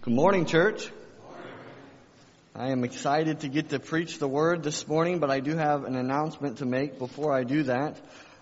Good morning, church. I am excited to get to preach the word this morning, but I do have an announcement to make before I do that.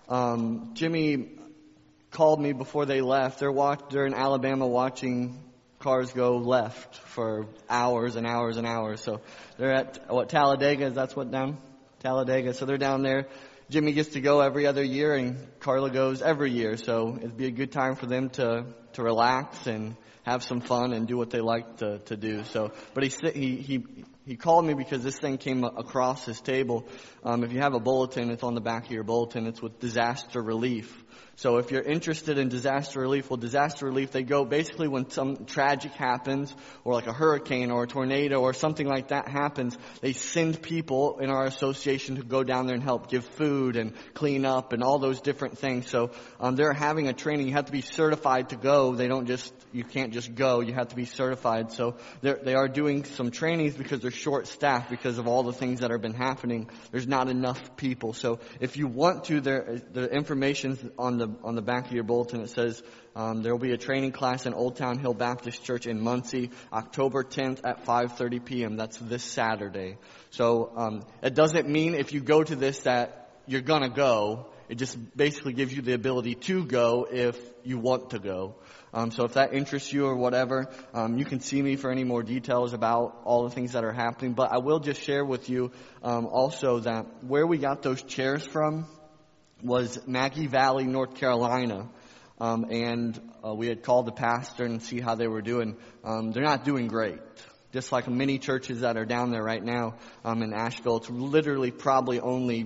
Jimmy called me before they left. They're in Alabama watching cars go left for hours and hours and hours. So they're at Talladega. That's what down Talladega. So they're down there. Jimmy gets to go every other year, and Carla goes every year. So it'd be a good time for them to relax and have some fun and do what they like to do. So, but he called me because this thing came across his table. If you have a bulletin, it's on the back of your bulletin. It's with disaster relief. So if you're interested in disaster relief, they go basically when some tragic happens, or like a hurricane or a tornado or something like that happens, they send people in our association to go down there and help give food and clean up and all those different things. So they're having a training. You have to be certified to go. You can't just go. You have to be certified. So they are doing some trainings because they're short staffed because of all the things that have been happening. There's not enough people. So if you want to, the information's on the back of your bulletin. It says there will be a training class in Old Town Hill Baptist Church in Muncie, October 10th at 5:30 p.m. That's this Saturday. So it doesn't mean if you go to this that you're gonna go. It just basically gives you the ability to go if you want to go. So if that interests you or whatever, you can see me for any more details about all the things that are happening. But I will just share with you also that where we got those chairs from was Maggie Valley, North Carolina. And we had called the pastor and see how they were doing. They're not doing great. Just like many churches that are down there right now in Asheville. It's literally probably only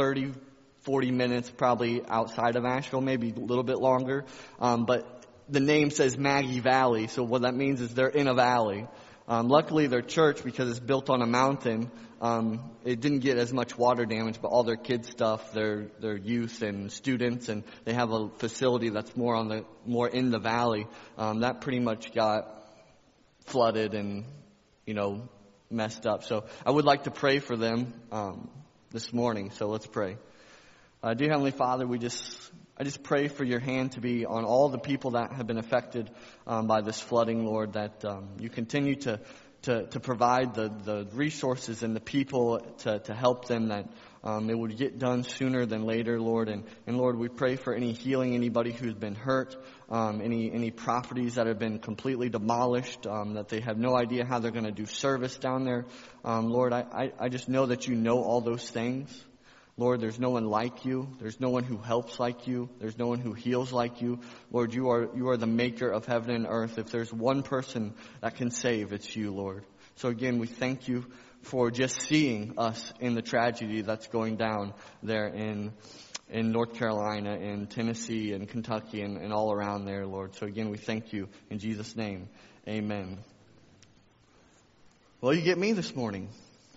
40 minutes probably outside of Asheville, maybe a little bit longer. But the name says Maggie Valley, so what that means is they're in a valley. Luckily, their church, because it's built on a mountain, it didn't get as much water damage, but all their kids' stuff, their youth and students, and they have a facility that's more in the valley, that pretty much got flooded and, messed up. So I would like to pray for them this morning, so let's pray. Dear Heavenly Father, I just pray for your hand to be on all the people that have been affected by this flooding, Lord, that you continue to provide the resources and the people to help them, that it would get done sooner than later, Lord. And Lord, we pray for any healing, anybody who's been hurt, any properties that have been completely demolished, that they have no idea how they're going to do service down there. Lord, I just know that you know all those things. Lord, there's no one like you. There's no one who helps like you. There's no one who heals like you. Lord, you are the maker of heaven and earth. If there's one person that can save, it's you, Lord. So again, we thank you for just seeing us in the tragedy that's going down there in North Carolina, in Tennessee, and Kentucky, and all around there, Lord. So again, we thank you in Jesus' name. Amen. Well, you get me this morning.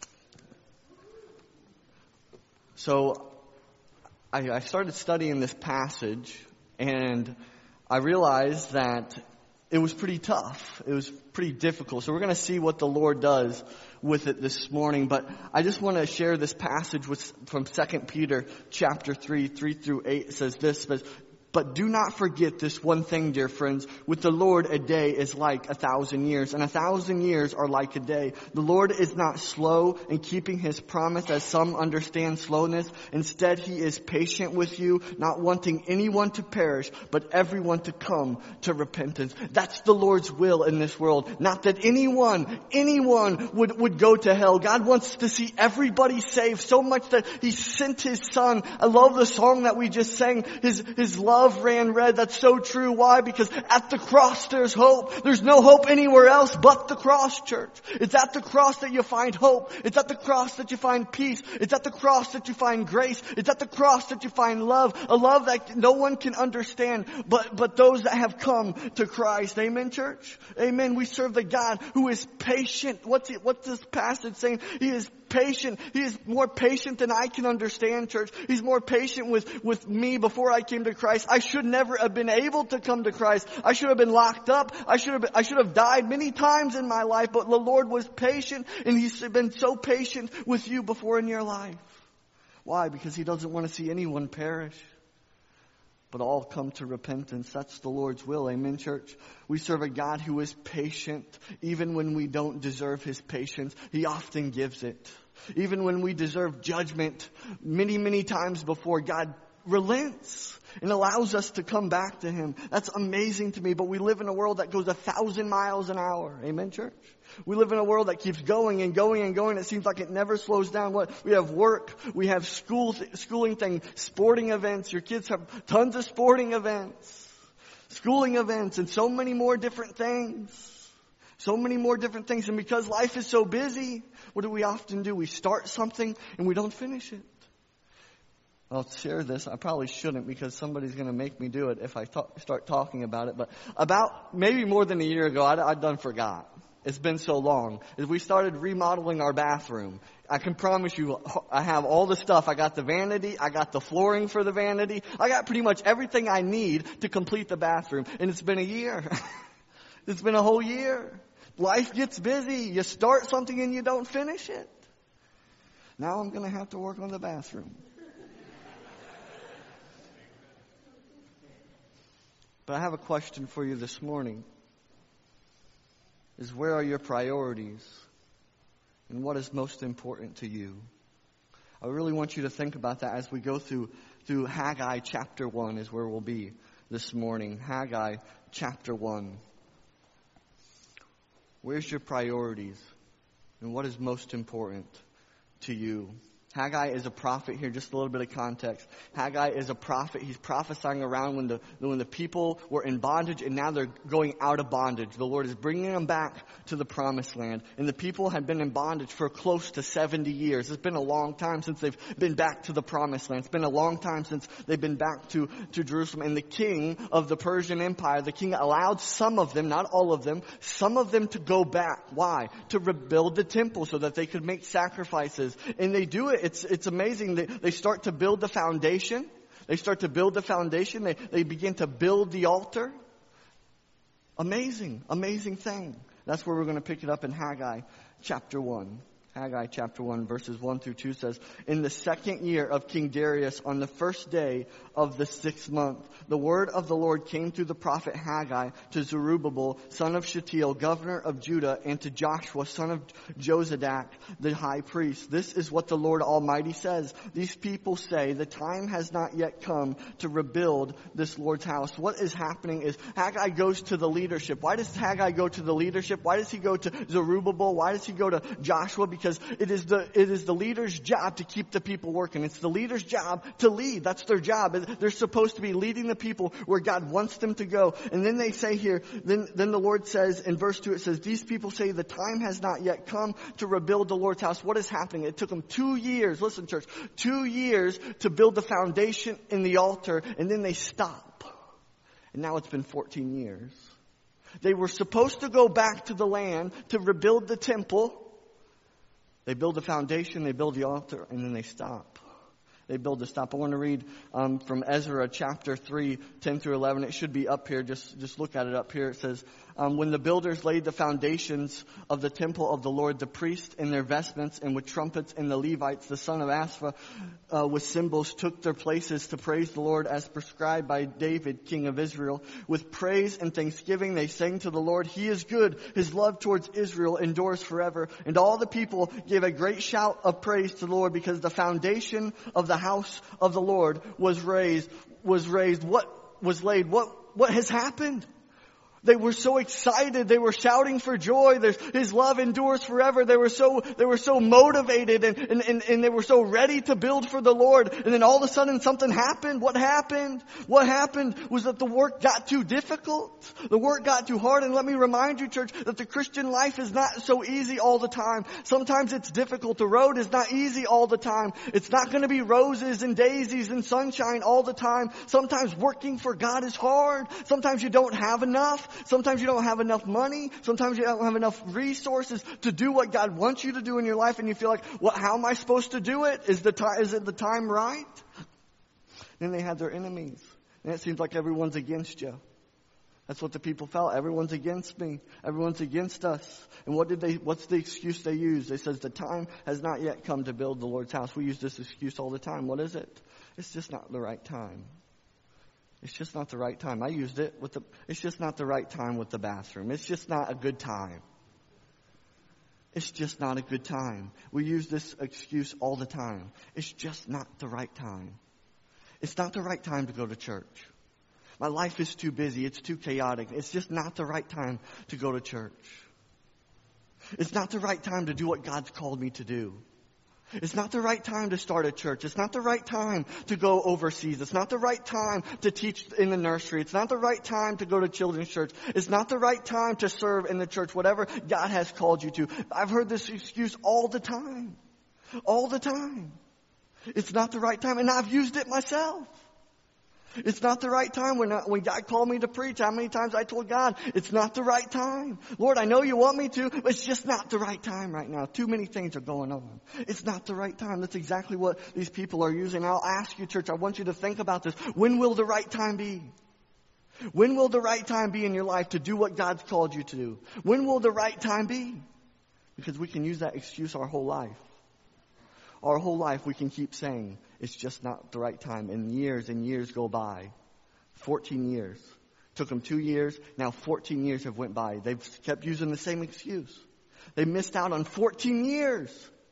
So I started studying this passage, and I realized that it was pretty tough. It was pretty difficult. So we're going to see what the Lord does with it this morning. But I just want to share this passage from 2 Peter chapter 3 through 8. It says this, but do not forget this one thing, dear friends. With the Lord, a day is like 1,000 years, and 1,000 years are like a day. The Lord is not slow in keeping his promise, as some understand slowness. Instead, he is patient with you, not wanting anyone to perish, but everyone to come to repentance. That's the Lord's will in this world. Not that anyone would go to hell. God wants to see everybody saved so much that he sent his son. I love the song that we just sang, his love ran red. That's so true. Why? Because at the cross there's hope. There's no hope anywhere else but the cross, church. It's at the cross that you find hope. It's at the cross that you find peace. It's at the cross that you find grace. It's at the cross that you find love. A love that no one can understand but those that have come to Christ. Amen, church? Amen. We serve the God who is patient. What's this passage saying? He is patient. He is more patient than I can understand, church. He's more patient with me before I came to Christ. I should never have been able to come to Christ. I should have been locked up. I should have died many times in my life, but the Lord was patient, and he's been so patient with you before in your life. Why? Because he doesn't want to see anyone perish. but all come to repentance. That's the Lord's will. Amen, church? We serve a God who is patient. Even when we don't deserve His patience, He often gives it. Even when we deserve judgment many, many times before, God relents and allows us to come back to Him. That's amazing to me. But we live in a world that goes 1,000 miles an hour. Amen, church? We live in a world that keeps going and going and going. It seems like it never slows down. We have work, we have schooling things, sporting events. Your kids have tons of sporting events, schooling events, and so many more different things. So many more different things. And because life is so busy, what do we often do? We start something and we don't finish it. I'll share this. I probably shouldn't because somebody's going to make me do it if I start talking about it. But about maybe more than a year ago, I done forgot. It's been so long. As we started remodeling our bathroom, I can promise you I have all the stuff. I got the vanity. I got the flooring for the vanity. I got pretty much everything I need to complete the bathroom. And it's been a year. It's been a whole year. Life gets busy. You start something and you don't finish it. Now I'm going to have to work on the bathroom. But I have a question for you this morning. Is where are your priorities? And what is most important to you? I really want you to think about that as we go through Haggai chapter 1 is where we'll be this morning. Haggai chapter 1. Where's your priorities? And what is most important to you? Haggai is a prophet here, just a little bit of context. Haggai is a prophet. He's prophesying around when the people were in bondage and now they're going out of bondage. The Lord is bringing them back to the promised land. And the people had been in bondage for close to 70 years. It's been a long time since they've been back to the promised land. It's been a long time since they've been back to Jerusalem. And the king of the Persian Empire, the king allowed some of them, not all of them, some of them to go back. Why? To rebuild the temple so that they could make sacrifices. And they do it. It's amazing. They start to build the foundation. They start to build the foundation. They begin to build the altar. Amazing thing. That's where we're going to pick it up in Haggai chapter 1. Haggai chapter 1 verses 1 through 2 says, "In the second year of King Darius, on the first day of the 6th month, the word of the Lord came through the prophet Haggai to Zerubbabel, son of Shealtiel, governor of Judah, and to Joshua, son of Jozadak, the high priest. This is what the Lord Almighty says. These people say, the time has not yet come to rebuild this Lord's house." What is happening is Haggai goes to the leadership. Why does Haggai go to the leadership? Why does he go to Zerubbabel? Why does he go to Joshua? Because it is the leader's job to keep the people working. It's the leader's job to lead. That's their job. They're supposed to be leading the people where God wants them to go. And then they say here, then the Lord says in verse 2, it says, "These people say the time has not yet come to rebuild the Lord's house." What is happening? It took them 2 years, listen church, 2 years to build the foundation in the altar, and then they stop. And now it's been 14 years. They were supposed to go back to the land to rebuild the temple. They build the foundation, they build the altar, and then they stop. They build the stop. I want to read from Ezra chapter 3, 10 through 11. It should be up here. Just look at it up here. It says, "When the builders laid the foundations of the temple of the Lord, the priests in their vestments and with trumpets and the Levites, the son of Asaph, with cymbals took their places to praise the Lord as prescribed by David, king of Israel. With praise and thanksgiving they sang to the Lord, 'He is good. His love towards Israel endures forever.' And all the people gave a great shout of praise to the Lord because the foundation of the house of the Lord was raised. What was laid? What has happened? They were so excited. They were shouting for joy. His love endures forever. They were so motivated and they were so ready to build for the Lord. And then all of a sudden something happened. What happened? What happened was that the work got too difficult. The work got too hard. And let me remind you, church, that the Christian life is not so easy all the time. Sometimes it's difficult. The road is not easy all the time. It's not going to be roses and daisies and sunshine all the time. Sometimes working for God is hard. Sometimes you don't have enough. Sometimes you don't have enough money. Sometimes you don't have enough resources to do what God wants you to do in your life. And you feel like, well, how am I supposed to do it? Is it the time right? Then they had their enemies. And it seems like everyone's against you. That's what the people felt. Everyone's against me. Everyone's against us. And what's the excuse they use? They says the time has not yet come to build the Lord's house. We use this excuse all the time. What is it? It's just not the right time. It's just not the right time. I used it it's just not the right time with the bathroom. It's just not a good time. It's just not a good time. We use this excuse all the time. It's just not the right time. It's not the right time to go to church. My life is too busy. It's too chaotic. It's just not the right time to go to church. It's not the right time to do what God's called me to do. It's not the right time to start a church. It's not the right time to go overseas. It's not the right time to teach in the nursery. It's not the right time to go to children's church. It's not the right time to serve in the church, whatever God has called you to. I've heard this excuse all the time. All the time. It's not the right time, and I've used it myself. It's not the right time. When God called me to preach, how many times I told God, it's not the right time. Lord, I know you want me to, but it's just not the right time right now. Too many things are going on. It's not the right time. That's exactly what these people are using. I'll ask you, church, I want you to think about this. When will the right time be? When will the right time be in your life to do what God's called you to do? When will the right time be? Because we can use that excuse our whole life. Our whole life we can keep saying, it's just not the right time. And years go by. 14 years. Took them 2 years. Now 14 years have went by. They've kept using the same excuse. They missed out on 14 years.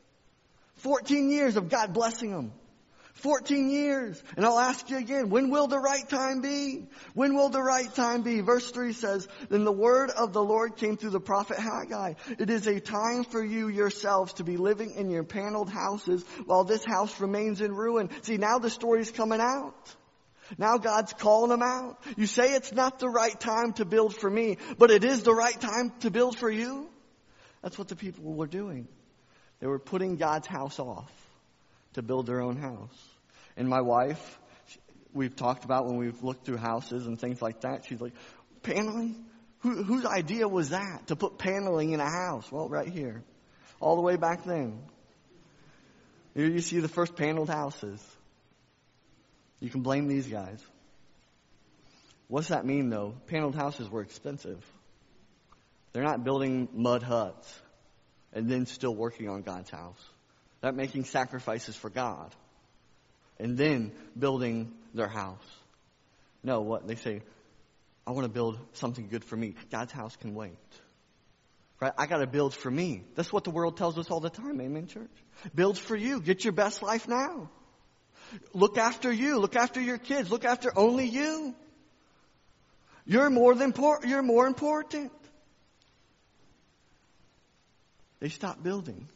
14 years of God blessing them. 14 years. And I'll ask you again, when will the right time be? When will the right time be? Verse 3 says, then the word of the Lord came through the prophet Haggai. It is a time for you yourselves to be living in your paneled houses while this house remains in ruin. See, now the story's coming out. Now God's calling them out. You say it's not the right time to build for me, but it is the right time to build for you. That's what the people were doing. They were putting God's house off to build their own house. And my wife, we've talked about when we've looked through houses and things like that, she's like, paneling? Whose idea was that, to put paneling in a house? Well, right here. All the way back then. Here you see the first paneled houses. You can blame these guys. What's that mean, though? Paneled houses were expensive. They're not building mud huts and then still working on God's house. They're not making sacrifices for God and then building their house. No, what they say, I want to build something good for me. God's house can wait. Right? I got to build for me. That's what the world tells us all the time. Amen, church? Build for you. Get your best life now. Look after you. Look after your kids. Look after only you. You're more important. They stopped building.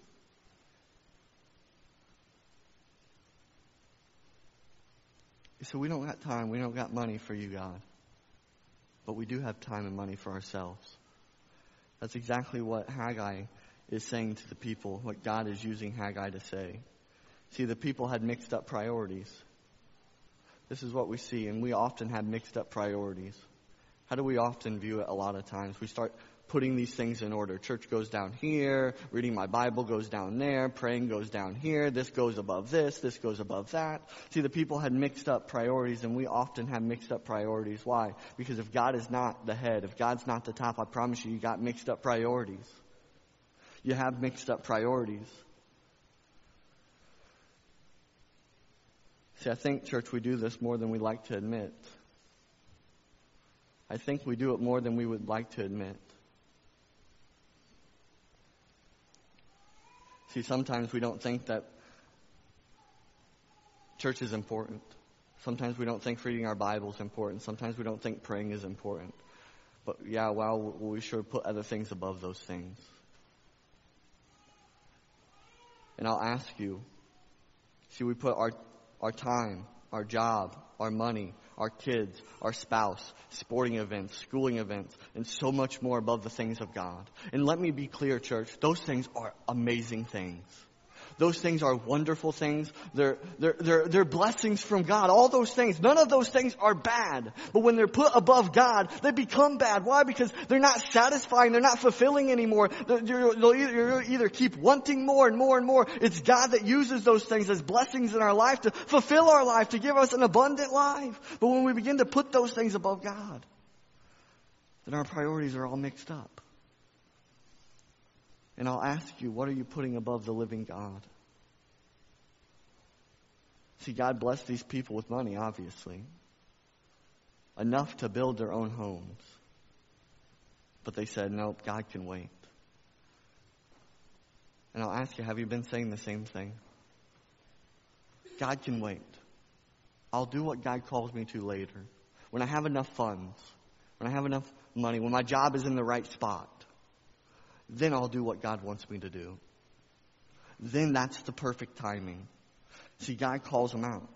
So we don't got time, we don't got money for you, God. But we do have time and money for ourselves. That's exactly what Haggai is saying to the people, what God is using Haggai to say. See, the people had mixed up priorities. This is what we see, and we often have mixed up priorities. How do we often view it a lot of times? We start putting these things in order. Church goes down here, reading my Bible goes down there, praying goes down here, this goes above this goes above that. See, the people had mixed up priorities, and we often have mixed up priorities. Why? Because if God is not the head, if God's not the top, I promise you, you got mixed up priorities. You have mixed up priorities. See, I think, church, we do this more than we like to admit. I think we do it more than we would like to admit. See, sometimes we don't think that church is important. Sometimes we don't think reading our Bible is important. Sometimes we don't think praying is important. But yeah, well, we sure put other things above those things. And I'll ask you, see, we put our time, our job, our money, our kids, our spouse, sporting events, schooling events, and so much more above the things of God. And let me be clear, church, those things are amazing things. Those things are wonderful things. They're blessings from God. All those things, none of those things are bad. But when they're put above God, they become bad. Why? Because they're not satisfying. They're not fulfilling anymore. You'll either keep wanting more and more and more. It's God that uses those things as blessings in our life to fulfill our life, to give us an abundant life. But when we begin to put those things above God, then our priorities are all mixed up. And I'll ask you, what are you putting above the living God? See, God blessed these people with money, obviously. enough to build their own homes. But they said, nope, God can wait. And I'll ask you, have you been saying the same thing? God can wait. I'll do what God calls me to later. When I have enough funds, when I have enough money, when my job is in the right spot, then I'll do what God wants me to do. Then that's the perfect timing. See, God calls them out.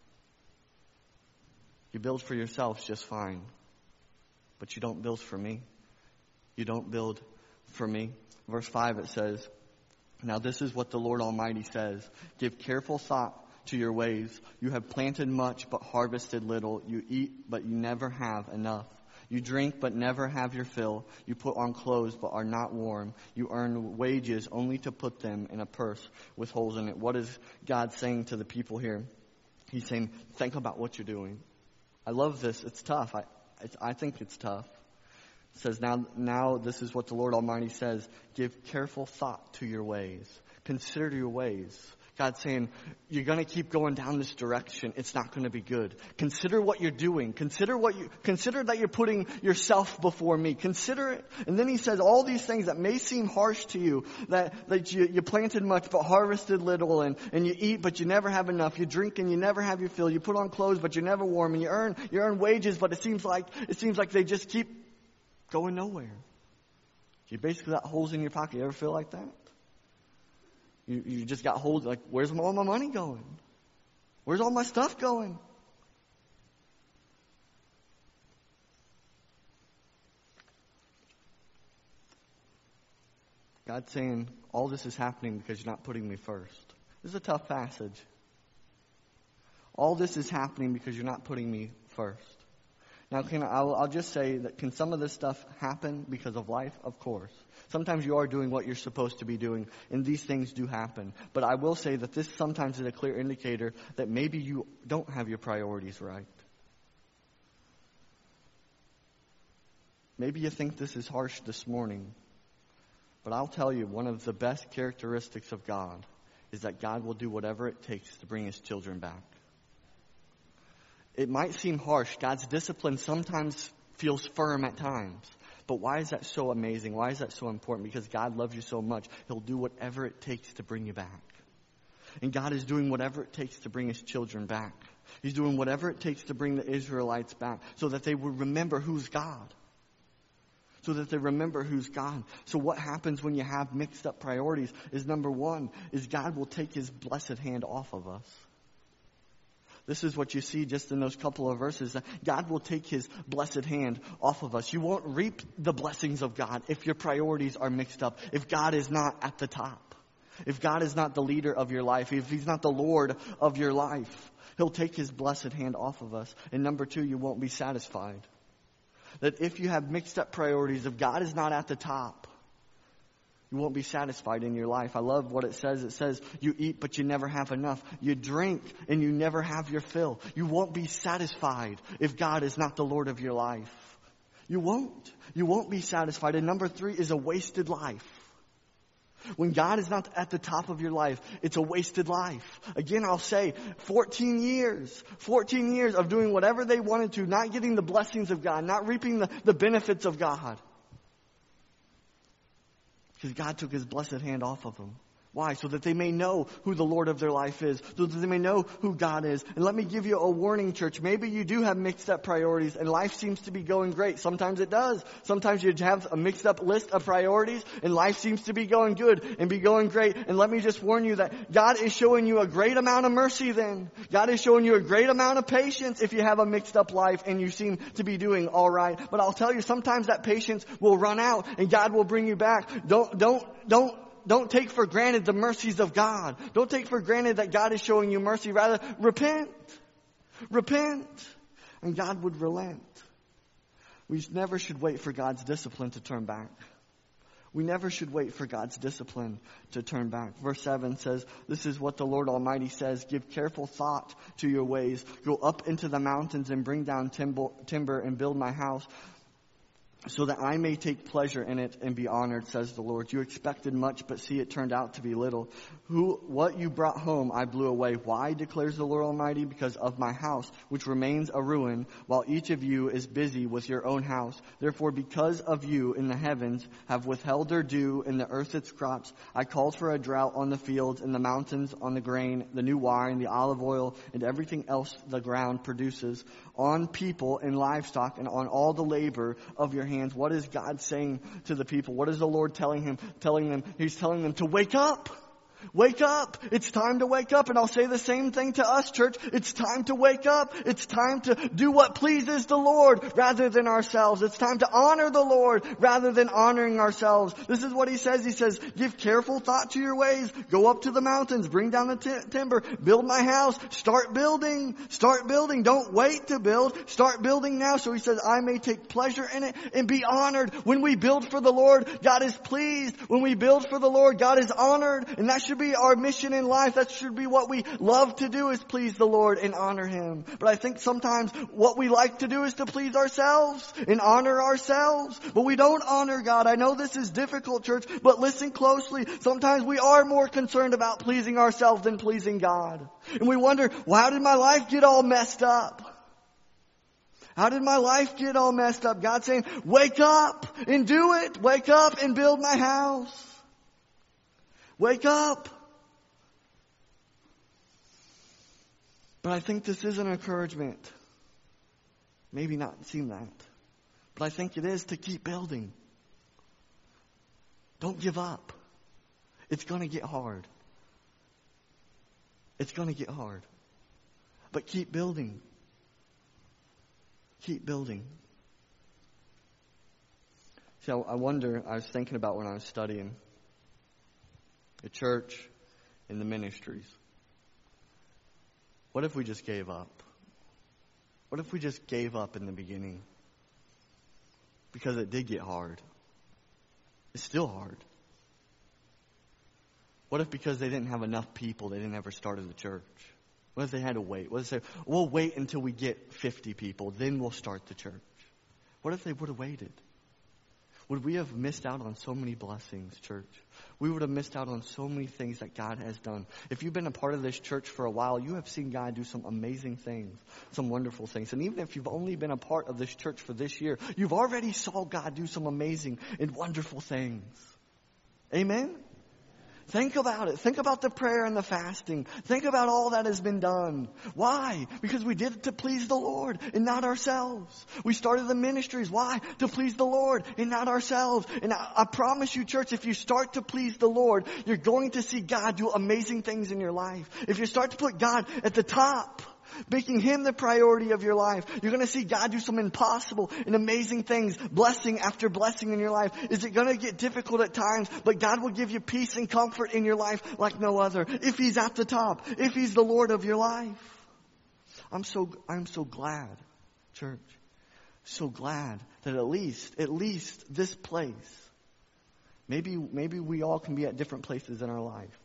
You build for yourselves just fine. But you don't build for me. You don't build for me. Verse 5 it says, now this is what the Lord Almighty says. Give careful thought to your ways. You have planted much but harvested little. You eat but you never have enough. You drink but never have your fill. You put on clothes but are not warm. You earn wages only to put them in a purse with holes in it. What is God saying to the people here? He's saying, think about what you're doing. I love this. It's tough. I think it's tough. It says, now this is what the Lord Almighty says. Give careful thought to your ways. Consider your ways. God's saying, you're going to keep going down this direction. It's not going to be good. Consider what you're doing. Consider that you're putting yourself before me. Consider it. And then he says all these things that may seem harsh to you, that you planted much but harvested little, and you eat but you never have enough. You drink and you never have your fill. You put on clothes but you're never warm, and you earn wages, but it seems like they just keep going nowhere. You basically got holes in your pocket. You ever feel like that? You just got holes, like, where's all my money going? Where's all my stuff going? God's saying, all this is happening because you're not putting me first. This is a tough passage. All this is happening because you're not putting me first. Now, I'll just say that can some of this stuff happen because of life? Of course. Sometimes you are doing what you're supposed to be doing, and these things do happen. But I will say that this sometimes is a clear indicator that maybe you don't have your priorities right. Maybe you think this is harsh this morning, but I'll tell you, one of the best characteristics of God is that God will do whatever it takes to bring His children back. It might seem harsh. God's discipline sometimes feels firm at times. But why is that so amazing? Why is that so important? Because God loves you so much, He'll do whatever it takes to bring you back. And God is doing whatever it takes to bring His children back. He's doing whatever it takes to bring the Israelites back so that they will remember who's God. So that they remember who's God. So what happens when you have mixed up priorities is, number one, is God will take His blessed hand off of us. This is what you see just in those couple of verses. God will take His blessed hand off of us. You won't reap the blessings of God if your priorities are mixed up. If God is not at the top. If God is not the leader of your life. If He's not the Lord of your life. He'll take His blessed hand off of us. And number two, you won't be satisfied. That if you have mixed up priorities, if God is not at the top, you won't be satisfied in your life. I love what it says. It says, you eat, but you never have enough. You drink, and you never have your fill. You won't be satisfied if God is not the Lord of your life. You won't. You won't be satisfied. And number three is a wasted life. When God is not at the top of your life, it's a wasted life. Again, I'll say 14 years of doing whatever they wanted to, not getting the blessings of God, not reaping the benefits of God. Because God took His blessed hand off of them. Why? So that they may know who the Lord of their life is. So that they may know who God is. And let me give you a warning, church. Maybe you do have mixed up priorities and life seems to be going great. Sometimes it does. Sometimes you have a mixed up list of priorities and life seems to be going good and be going great. And let me just warn you that God is showing you a great amount of mercy then. God is showing you a great amount of patience if you have a mixed up life and you seem to be doing all right. But I'll tell you, sometimes that patience will run out and God will bring you back. Don't take for granted the mercies of God. Don't take for granted that God is showing you mercy. Rather, repent. Repent. And God would relent. We never should wait for God's discipline to turn back. We never should wait for God's discipline to turn back. Verse 7 says, this is what the Lord Almighty says. Give careful thought to your ways. Go up into the mountains and bring down timber and build my house. so that I may take pleasure in it and be honored, says the Lord. You expected much, but see, it turned out to be little. What you brought home, I blew away. Why, declares the Lord Almighty? Because of my house, which remains a ruin, while each of you is busy with your own house. Therefore, because of you in the heavens have withheld their dew, and the earth its crops, I called for a drought on the fields, and the mountains on the grain, the new wine, the olive oil, and everything else the ground produces, on people and livestock, and on all the labor of your hands. What is God saying to the people? What is the Lord telling them? He's telling them to wake up. Wake up. It's time to wake up. And I'll say the same thing to us, church. It's time to wake up. It's time to do what pleases the Lord rather than ourselves. It's time to honor the Lord rather than honoring ourselves. This is what he says. He says, give careful thought to your ways. Go up to the mountains. Bring down the timber. Build my house. Start building. Start building. Don't wait to build. Start building now. So he says, I may take pleasure in it and be honored. When we build for the Lord, God is pleased. When we build for the Lord, God is honored. And that should be our mission in life. That should be what we love to do, is please the Lord and honor Him. But I think sometimes what we like to do is to please ourselves and honor ourselves. But we don't honor God. I know this is difficult, church, but listen closely. Sometimes we are more concerned about pleasing ourselves than pleasing God. And we wonder, well, how did my life get all messed up? How did my life get all messed up? God's saying, wake up and do it. Wake up and build my house. Wake up. But I think this is an encouragement. Maybe not seem that. But I think it is to keep building. Don't give up. It's going to get hard. It's going to get hard. But keep building. Keep building. See, I wonder, I was thinking about when I was studying the church and the ministries. What if we just gave up? What if we just gave up in the beginning? Because it did get hard. It's still hard. What if because they didn't have enough people, they didn't ever start the church? What if they had to wait? What if they say, we'll wait until we get 50 people, then we'll start the church? What if they would have waited? Would we have missed out on so many blessings, church? We would have missed out on so many things that God has done. If you've been a part of this church for a while, you have seen God do some amazing things, some wonderful things. And even if you've only been a part of this church for this year, you've already saw God do some amazing and wonderful things. Amen? Think about it. Think about the prayer and the fasting. Think about all that has been done. Why? Because we did it to please the Lord and not ourselves. We started the ministries. Why? To please the Lord and not ourselves. And I promise you, church, if you start to please the Lord, you're going to see God do amazing things in your life. If you start to put God at the top, making Him the priority of your life, you're going to see God do some impossible and amazing things, blessing after blessing in your life. Is it going to get difficult at times? But God will give you peace and comfort in your life like no other. If He's at the top, if He's the Lord of your life. I'm so glad, church, so glad that at least this place, maybe we all can be at different places in our life.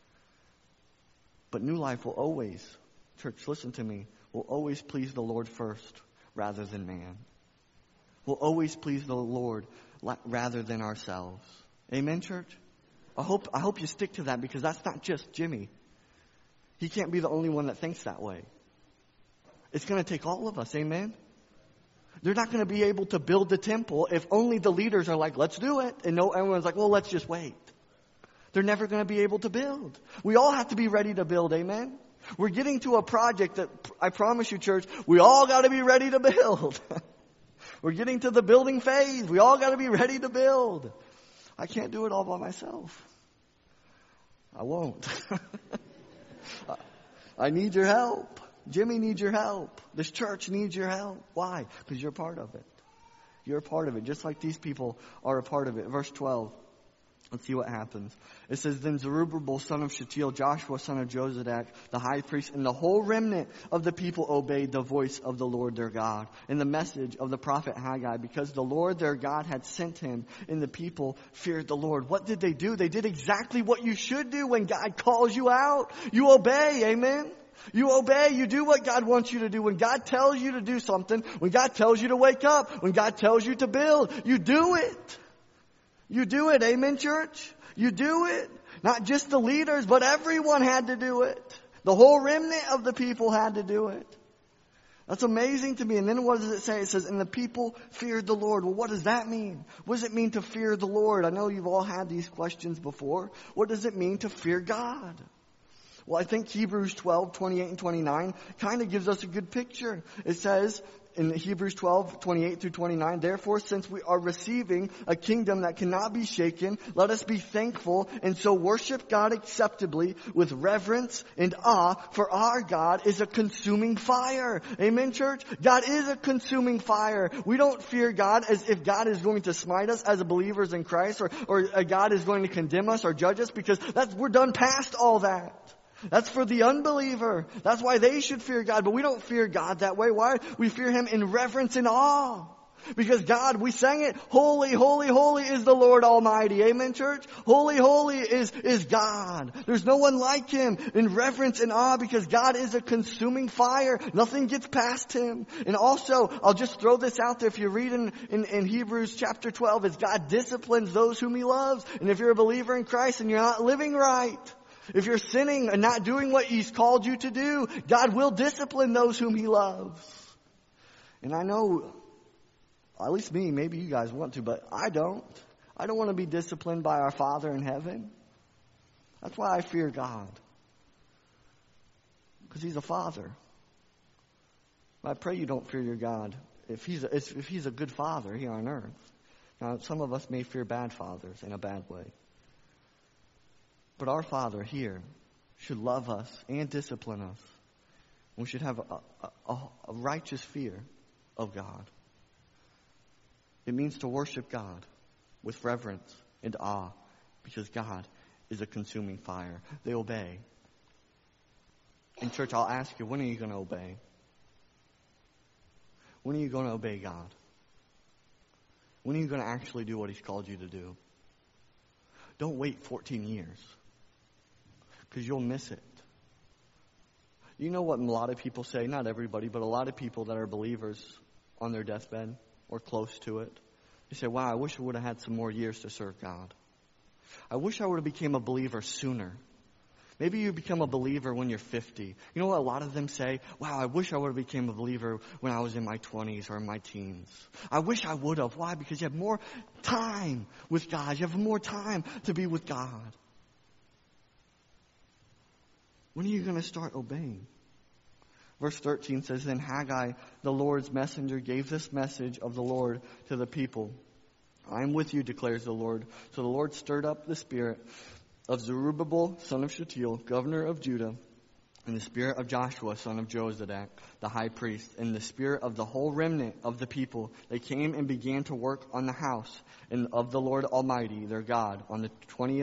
But New Life will always, church, listen to me, will always please the Lord first rather than man. We'll always please the Lord rather than ourselves. Amen, church? I hope you stick to that, because that's not just Jimmy. He can't be the only one that thinks that way. It's going to take all of us. Amen? They're not going to be able to build the temple if only the leaders are like, let's do it. And no, everyone's like, well, let's just wait. They're never going to be able to build. We all have to be ready to build. Amen? We're getting to a project that, I promise you, church, we all got to be ready to build. We're getting to the building phase. We all got to be ready to build. I can't do it all by myself. I won't. I need your help. Jimmy needs your help. This church needs your help. Why? Because you're part of it. You're a part of it, just like these people are a part of it. Verse 12. Let's see what happens. It says, then Zerubbabel, son of Shealtiel, Joshua, son of Jozadak, the high priest, and the whole remnant of the people obeyed the voice of the Lord their God and the message of the prophet Haggai, because the Lord their God had sent him, and the people feared the Lord. What did they do? They did exactly what you should do when God calls you out. You obey. Amen? You obey. You do what God wants you to do. When God tells you to do something, when God tells you to wake up, when God tells you to build, you do it. You do it. Amen, church? You do it. Not just the leaders, but everyone had to do it. The whole remnant of the people had to do it. That's amazing to me. And then what does it say? It says, and the people feared the Lord. Well, what does that mean? What does it mean to fear the Lord? I know you've all had these questions before. What does it mean to fear God? Well, I think Hebrews 12, 28 and 29 kind of gives us a good picture. It says in Hebrews 12, 28 through 29, therefore, since we are receiving a kingdom that cannot be shaken, let us be thankful and so worship God acceptably with reverence and awe, for our God is a consuming fire. Amen, church? God is a consuming fire. We don't fear God as if God is going to smite us as believers in Christ, or God is going to condemn us or judge us, because we're done past all that. That's for the unbeliever. That's why they should fear God. But we don't fear God that way. Why? We fear Him in reverence and awe. Because God, we sang it, holy, holy, holy is the Lord Almighty. Amen, church? Holy, holy is God. There's no one like Him in reverence and awe, because God is a consuming fire. Nothing gets past Him. And also, I'll just throw this out there. If you read in Hebrews chapter 12, it's God disciplines those whom He loves. And if you're a believer in Christ and you're not living right, if you're sinning and not doing what He's called you to do, God will discipline those whom He loves. And I know, at least me, maybe you guys want to, but I don't. I don't want to be disciplined by our Father in heaven. That's why I fear God. Because He's a Father. I pray you don't fear your God if He's a good Father here on earth. Now, some of us may fear bad fathers in a bad way. But our Father here should love us and discipline us. We should have a righteous fear of God. It means to worship God with reverence and awe, because God is a consuming fire. They obey. In church, I'll ask you, when are you going to obey? When are you going to obey God? When are you going to actually do what He's called you to do? Don't wait 14 years. Because you'll miss it. You know what a lot of people say? Not everybody, but a lot of people that are believers on their deathbed or close to it. They say, wow, I wish I would have had some more years to serve God. I wish I would have became a believer sooner. Maybe you become a believer when you're 50. You know what a lot of them say? Wow, I wish I would have became a believer when I was in my 20s or in my teens. I wish I would have. Why? Because you have more time with God. You have more time to be with God. When are you going to start obeying? Verse 13 says, then Haggai, the Lord's messenger, gave this message of the Lord to the people. I am with you, declares the Lord. So the Lord stirred up the spirit of Zerubbabel, son of Shealtiel, governor of Judah, and the spirit of Joshua, son of Jozadak, the high priest, and the spirit of the whole remnant of the people. They came and began to work on the house of the Lord Almighty, their God, on the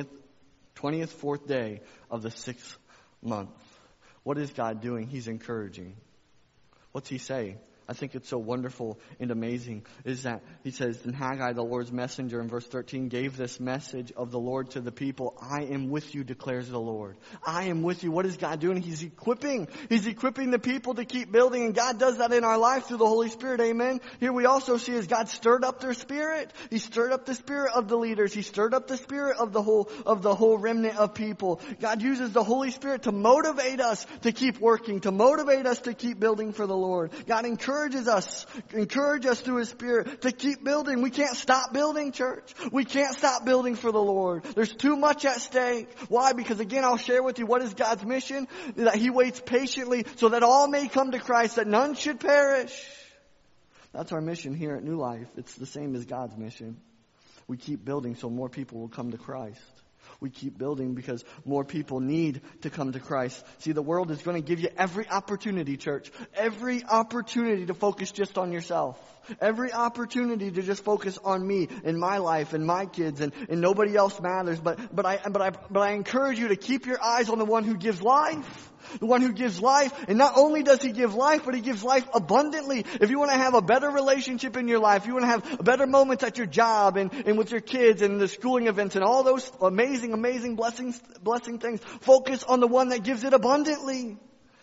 24th day of the 6th month. What is God doing? He's encouraging. What's He say? I think it's so wonderful and amazing is that He says, and Haggai, the Lord's messenger, in verse 13, gave this message of the Lord to the people. I am with you, declares the Lord. I am with you. What is God doing? He's equipping. He's equipping the people to keep building, and God does that in our life through the Holy Spirit. Amen. Here we also see as God stirred up their spirit. He stirred up the spirit of the leaders. He stirred up the spirit of the whole remnant of people. God uses the Holy Spirit to motivate us to keep working, to motivate us to keep building for the Lord. God encourages us through His Spirit to keep building. We can't stop building, church. We can't stop building for the Lord. There's too much at stake. Why? Because again, I'll share with you what is God's mission, that He waits patiently so that all may come to Christ, that none should perish. That's our mission here at New Life. It's the same as God's mission. We keep building so more people will come to Christ. We keep building because more people need to come to Christ. See, the world is going to give you every opportunity, church. Every opportunity to focus just on yourself. Every opportunity to just focus on me and my life and my kids and nobody else matters. But I encourage you to keep your eyes on the one who gives life. The one who gives life. And not only does He give life, but He gives life abundantly. If you want to have a better relationship in your life, you want to have better moments at your job and with your kids and the schooling events and all those amazing blessing things, focus on the one that gives it abundantly.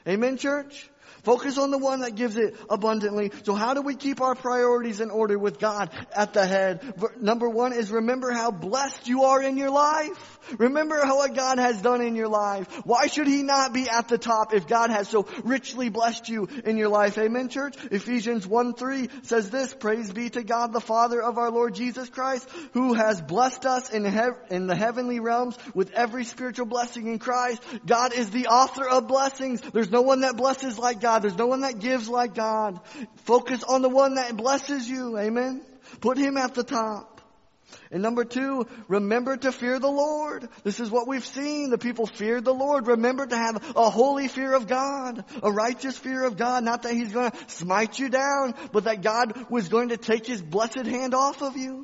Amen, church? Focus on the one that gives it abundantly. So how do we keep our priorities in order with God at the head? Number one is remember how blessed you are in your life. Remember what God has done in your life. Why should He not be at the top if God has so richly blessed you in your life? Amen, church? Ephesians 1:3 says this, praise be to God the Father of our Lord Jesus Christ, who has blessed us in the heavenly realms with every spiritual blessing in Christ. God is the author of blessings. There's no one that blesses like God. There's no one that gives like God. Focus on the one that blesses you. Amen? Put Him at the top. And number two, remember to fear the Lord. This is what we've seen. The people feared the Lord. Remember to have a holy fear of God, a righteous fear of God. Not that He's going to smite you down, but that God was going to take His blessed hand off of you.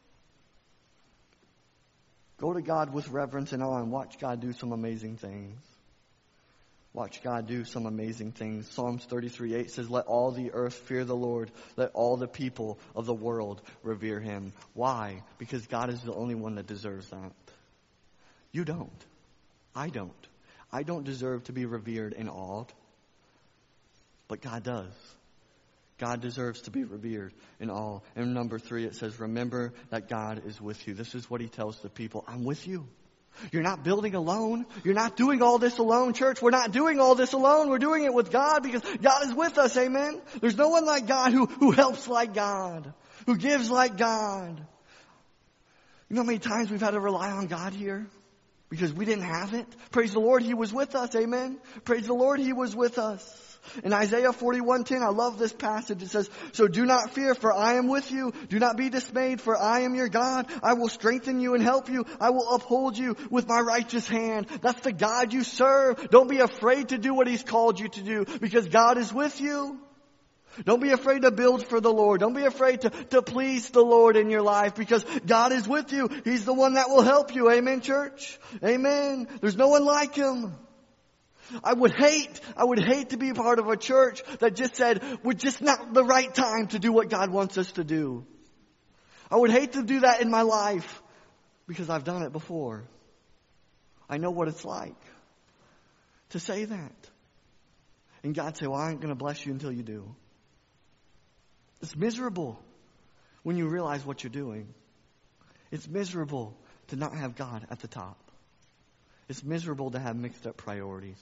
Go to God with reverence and awe and watch God do some amazing things. Watch God do some amazing things. Psalms 33:8 says, let all the earth fear the Lord. Let all the people of the world revere Him. Why? Because God is the only one that deserves that. You don't. I don't. I don't deserve to be revered and awed. But God does. God deserves to be revered and awed. And number 3, it says, remember that God is with you. This is what He tells the people. I'm with you. You're not building alone. You're not doing all this alone, church. We're not doing all this alone. We're doing it with God because God is with us. Amen. There's no one like God who helps like God, who gives like God. You know how many times we've had to rely on God here because we didn't have it? Praise the Lord, He was with us. Amen. Praise the Lord, He was with us. In Isaiah 41:10, I love this passage. It says, so do not fear, for I am with you. Do not be dismayed, for I am your God. I will strengthen you and help you. I will uphold you with my righteous hand. That's the God you serve. Don't be afraid to do what He's called you to do because God is with you. Don't be afraid to build for the Lord. Don't be afraid to please the Lord in your life because God is with you. He's the one that will help you. Amen, church? Amen. There's no one like Him. I would hate to be part of a church that just said, we're just not the right time to do what God wants us to do. I would hate to do that in my life because I've done it before. I know what it's like to say that. And God say, well, I ain't going to bless you until you do. It's miserable when you realize what you're doing. It's miserable to not have God at the top. It's miserable to have mixed up priorities.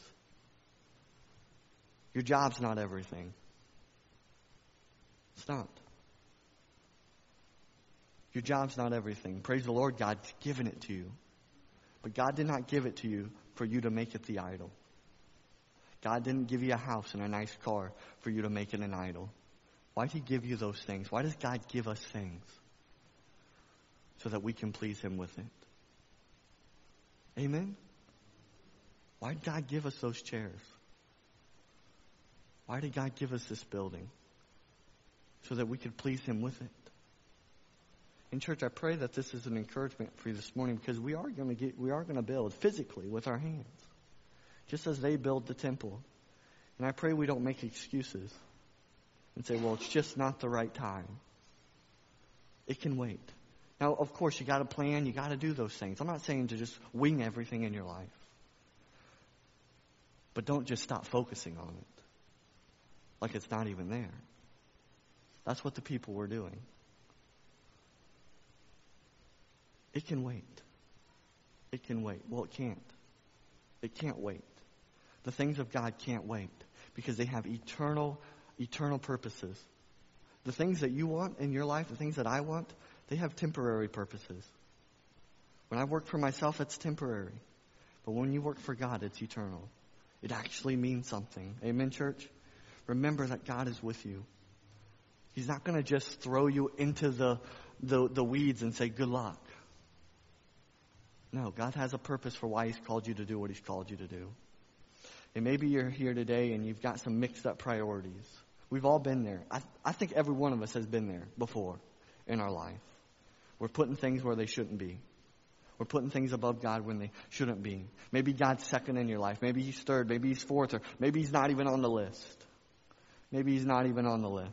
Your job's not everything. It's not. Your job's not everything. Praise the Lord, God's given it to you. But God did not give it to you for you to make it the idol. God didn't give you a house and a nice car for you to make it an idol. Why did He give you those things? Why does God give us things? So that we can please Him with it. Amen? Why did God give us those chairs? Why did God give us this building? So that we could please Him with it. In church, I pray that this is an encouragement for you this morning because we are going to build physically with our hands. Just as they build the temple. And I pray we don't make excuses and say, well, it's just not the right time. It can wait. Now, of course, you got to plan, you got to do those things. I'm not saying to just wing everything in your life. But don't just stop focusing on it. Like it's not even there. That's what the people were doing. It can wait. It can wait. Well, it can't. It can't wait. The things of God can't wait because they have eternal purposes. The things that you want in your life, the things that I want, they have temporary purposes. When I work for myself, it's temporary. But when you work for God, it's eternal. It actually means something. Amen, church? Remember that God is with you. He's not going to just throw you into the weeds and say, good luck. No, God has a purpose for why He's called you to do what He's called you to do. And maybe you're here today and you've got some mixed up priorities. We've all been there. I think every one of us has been there before in our life. We're putting things where they shouldn't be. We're putting things above God when they shouldn't be. Maybe God's second in your life. Maybe He's third. Maybe He's fourth. Or maybe He's not even on the list. Maybe He's not even on the list.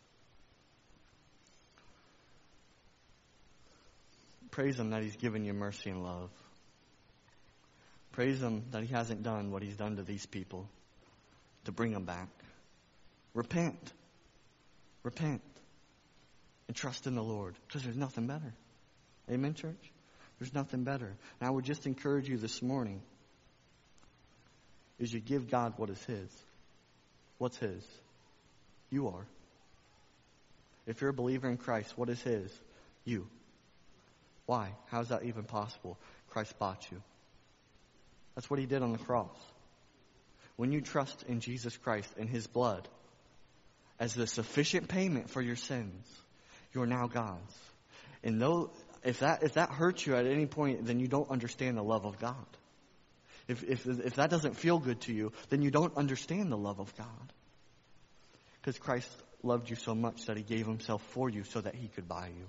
Praise Him that He's given you mercy and love. Praise Him that He hasn't done what He's done to these people. to bring them back. Repent. Repent. And trust in the Lord, because there's nothing better. Amen, church? There's nothing better. And I would just encourage you this morning is you give God what is His. What's His? You are. If you're a believer in Christ, what is His? You. Why? How is that even possible? Christ bought you. That's what He did on the cross. When you trust in Jesus Christ and His blood as the sufficient payment for your sins, you're now God's. And though if that hurts you at any point, then you don't understand the love of God. If that doesn't feel good to you, then you don't understand the love of God. Because Christ loved you so much that He gave Himself for you so that He could buy you.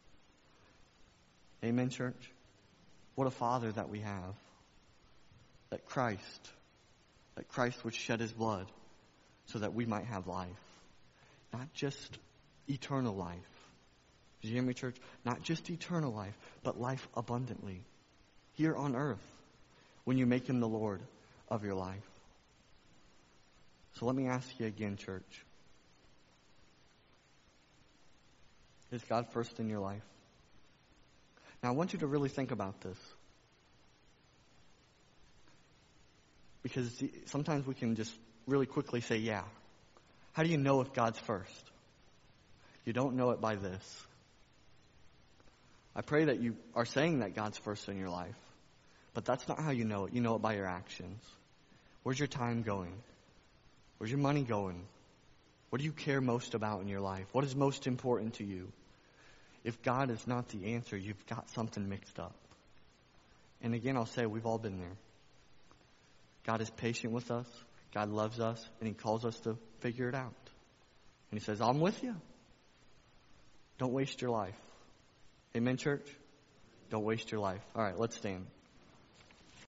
Amen, church? What a Father that we have. That Christ would shed His blood so that we might have life. Not just eternal life. Did you hear me, church? Not just eternal life, but life abundantly. Here on earth, when you make Him the Lord of your life. So let me ask you again, church. Is God first in your life? Now I want you to really think about this. Because sometimes we can just really quickly say, yeah. How do you know if God's first? You don't know it by this. I pray that you are saying that God's first in your life. But that's not how you know it. You know it by your actions. Where's your time going? Where's your money going? What do you care most about in your life? What is most important to you? If God is not the answer, you've got something mixed up. And again, I'll say we've all been there. God is patient with us. God loves us. And He calls us to figure it out. And He says, I'm with you. Don't waste your life. Amen, church? Don't waste your life. All right, let's stand.